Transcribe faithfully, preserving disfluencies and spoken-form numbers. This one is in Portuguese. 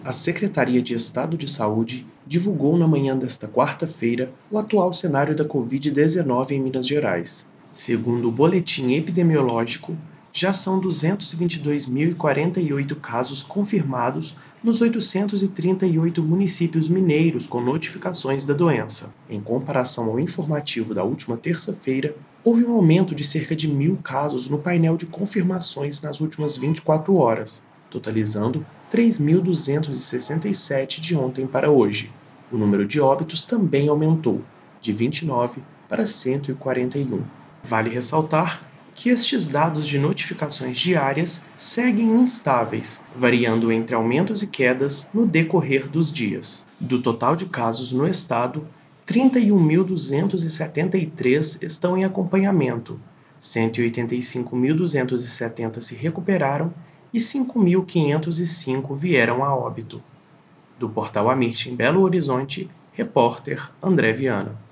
A Secretaria de Estado de Saúde divulgou na manhã desta quarta-feira o atual cenário da covid dezenove em Minas Gerais. Segundo o boletim epidemiológico, já são duzentos e vinte e dois mil e quarenta e oito casos confirmados nos oitocentos e trinta e oito municípios mineiros com notificações da doença. Em comparação ao informativo da última terça-feira, houve um aumento de cerca de mil casos no painel de confirmações nas últimas vinte e quatro horas, totalizando três mil duzentos e sessenta e sete de ontem para hoje. O número de óbitos também aumentou, de vinte e nove para cento e quarenta e um. Vale ressaltar que estes dados de notificações diárias seguem instáveis, variando entre aumentos e quedas no decorrer dos dias. Do total de casos no estado, trinta e um mil duzentos e setenta e três estão em acompanhamento, cento e oitenta e cinco mil duzentos e setenta se recuperaram e cinco mil quinhentos e cinco vieram a óbito. Do Portal Amirte em Belo Horizonte, repórter André Viana.